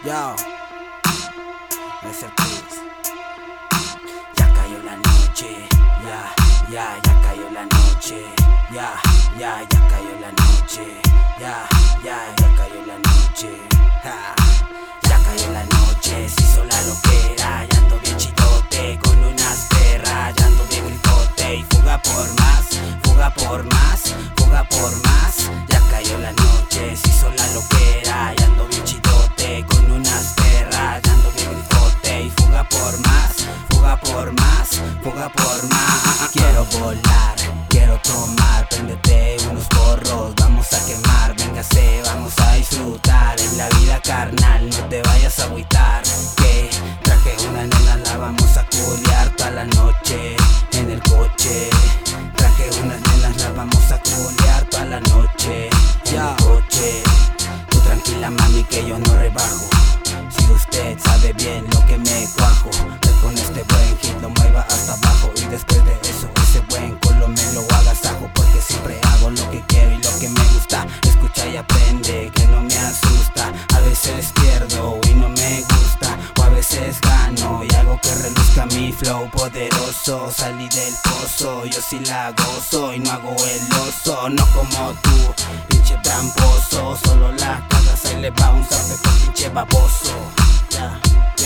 Yo, es el quiz. Ya cayó la noche, ya cayó la noche, ya cayó la noche, ya cayó la noche, ya cayó la noche, se hizo la loquera, ya ando bien chidote, con unas perras, ya ando bien grifote, y fuga por más, fuga por más, fuga por más, ya cayó la noche, se hizo la loquera, ya ando bien chidote, con unas perras, ya ando bien grifote, y fuga por más, fuga por más, fuga por más. Quiero volar, quiero tomar, préndete unos porros, vamos a quemar, véngase, vamos a disfrutar en la vida carnal, no te vayas a agüitar, que traje una nena, la vamos a culiar toda la noche en el coche. Traje unas nenas, la vamos a culiar toda la noche en el coche. Tú tranquila mami que yo no rebajo, si usted sabe bien lo que me cuajo, que con este buen hit lo mueva hasta abajo, y después de eso ese buen culo me lo agasajo, porque siempre hago lo que quiero y lo que me gusta. Escucha y aprende que no me asusta, a veces pierdo y no me gusta, o a veces gano y hago que reluzca mi flow poderoso. Salí del pozo, yo sí la gozo y no hago el oso, no como tú, pinche tramposo, solo la cagas, ahí le va un zape por pinche baboso. Ya,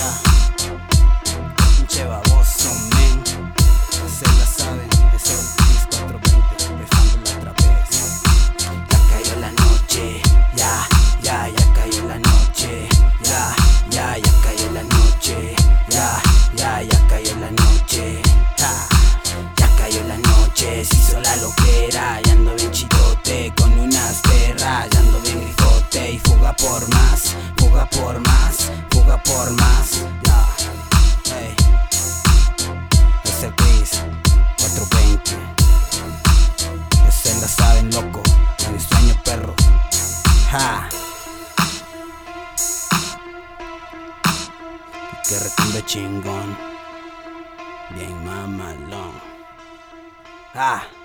pinche baboso, men, se la saben, es el 420, dejándola otra vez. Ya cayó la noche, ya cayó la noche, ya cayó la noche, ya cayó la noche, ya cayó la noche, se hizo la loquera, ya ando bien chidote, con unas perras, ya ando bien grifote, y fuga por más, fuga por más, fuga por más, hey. Es el quiz 420, que se la saben loco, en mi sueño perro, y que retumbe chingón, bien mamalón,